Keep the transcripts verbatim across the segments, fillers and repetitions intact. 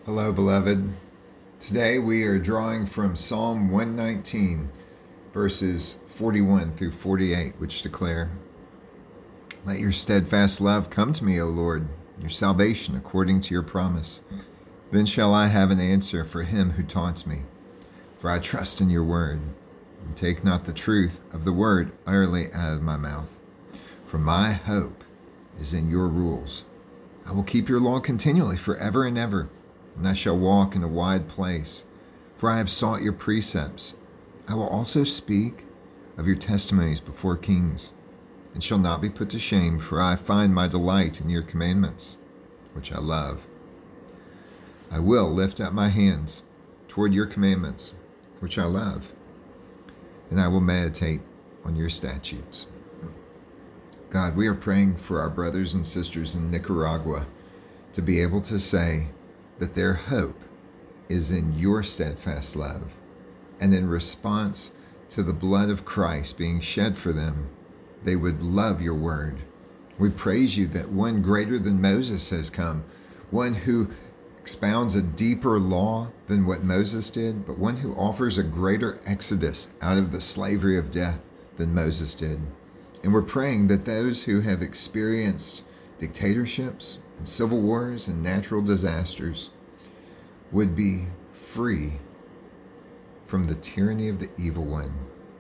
Hello, beloved. Today we are drawing from Psalm one nineteen, verses forty-one through forty-eight, which declare, "Let your steadfast love come to me, O Lord, your salvation according to your promise. Then shall I have an answer for him who taunts me. For I trust in your word, and take not the truth of the word utterly out of my mouth. For my hope is in your rules. I will keep your law continually forever and ever, and I shall walk in a wide place, for I have sought your precepts. I will also speak of your testimonies before kings, and shall not be put to shame, for I find my delight in your commandments, which I love. I will lift up my hands toward your commandments, which I love, and I will meditate on your statutes." God, we are praying for our brothers and sisters in Nicaragua to be able to say that their hope is in your steadfast love, and in response to the blood of Christ being shed for them, they would love your word. We praise you that one greater than Moses has come, one who expounds a deeper law than what Moses did, but one who offers a greater exodus out of the slavery of death than Moses did. And we're praying that those who have experienced dictatorships and civil wars and natural disasters would be free from the tyranny of the evil one,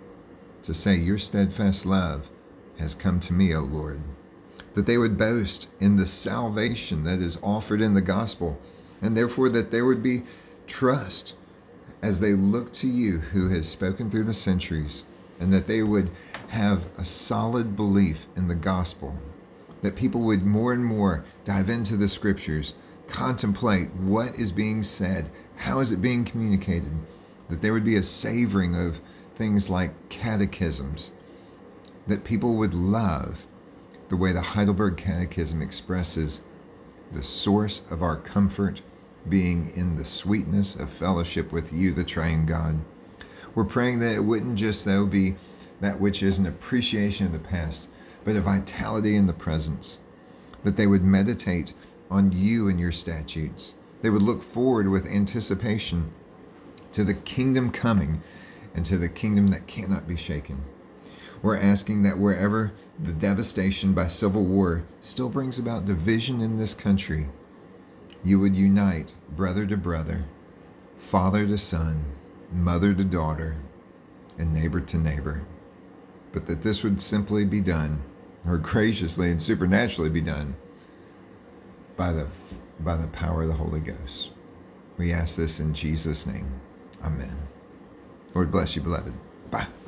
to say, your steadfast love has come to me, O Lord. That they would boast in the salvation that is offered in the gospel, and therefore that there would be trust as they look to you who has spoken through the centuries, and that they would have a solid belief in the gospel, that people would more and more dive into the scriptures, contemplate what is being said, how is it being communicated, that there would be a savoring of things like catechisms, that people would love the way the Heidelberg Catechism expresses the source of our comfort being in the sweetness of fellowship with you, the triune God. We're praying that it wouldn't just, though, be that which is an appreciation of the past, but a vitality in the presence, that they would meditate on you and your statutes. They would look forward with anticipation to the kingdom coming and to the kingdom that cannot be shaken. We're asking that wherever the devastation by civil war still brings about division in this country, you would unite brother to brother, father to son, mother to daughter, and neighbor to neighbor. But that this would simply be done, or graciously and supernaturally be done, by the by the power of the Holy Ghost. We ask this in Jesus' name. Amen. Lord bless you, beloved. Bye.